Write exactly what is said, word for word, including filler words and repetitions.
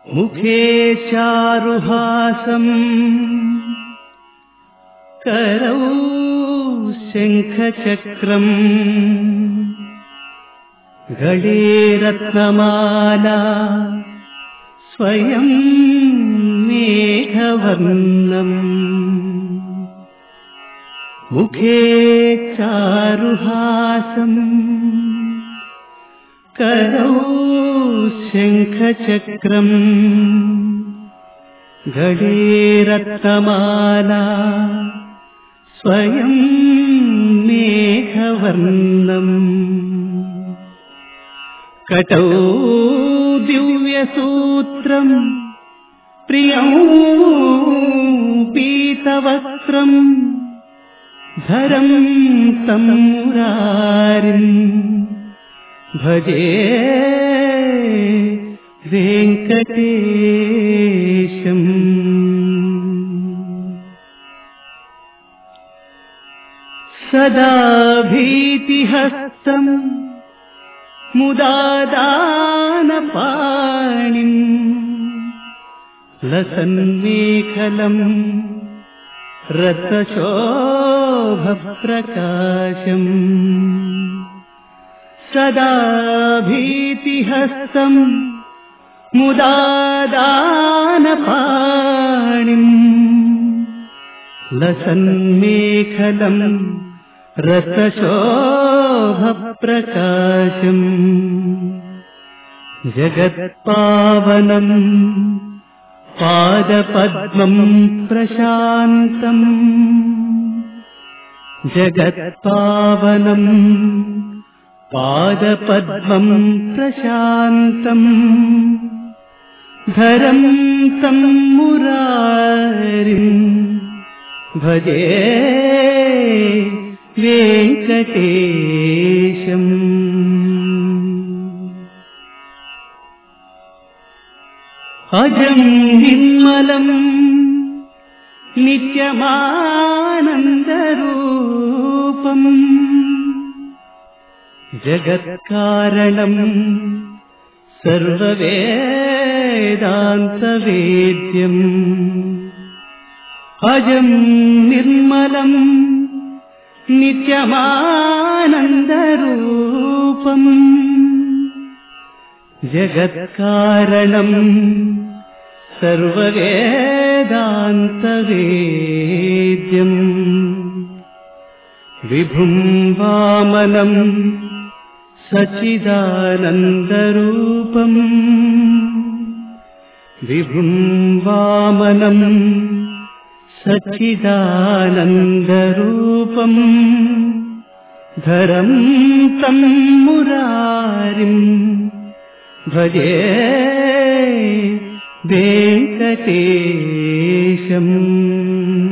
मुखे चारुहासम् करौ शङ्खचक्रम् गले रत्नमाला स्वयं मेघवर्णम् मुखे चारुहासम् करौ शङ्खचक्रम् गले रत्नमाला स्वयं मेघवर्णम् कटौ दिव्यसूत्रम् प्रियं पीतवस्त्रम् धरं तं मुरारिम् भजे वेङ्कटेशम् सदा भीतिहस्तम् मुदा दानपाणिम् लसन्मेखलम् रत्नशोभप्रकाशम् सदा भीतिहस्तम् मुदा दानपाणिम् लसन्मेखलम् रत्नशोभप्रकाशम् जगत्पावनम् पादपद्मम् प्रशान्तम् जगत्पावनम् पादपद्मम् प्रशान्तम् धरं तं मुरारिम् भजे वेङ्कटेशम् अजं निर्मलम् नित्यमानन्दरूपम् जगत्कारणम् सर्ववेदान्तवेद्यम् अजं निर्मलम् नित्यमानन्दरूपम् जगत्कारणम् सर्ववेदान्तवेद्यम् विभुं वामनम् सच्चिदानन्दरूपम् विभुं वामनम् सच्चिदानन्दरूपम् धरं तं मुरारिम् भजे वेङ्कटेशम्।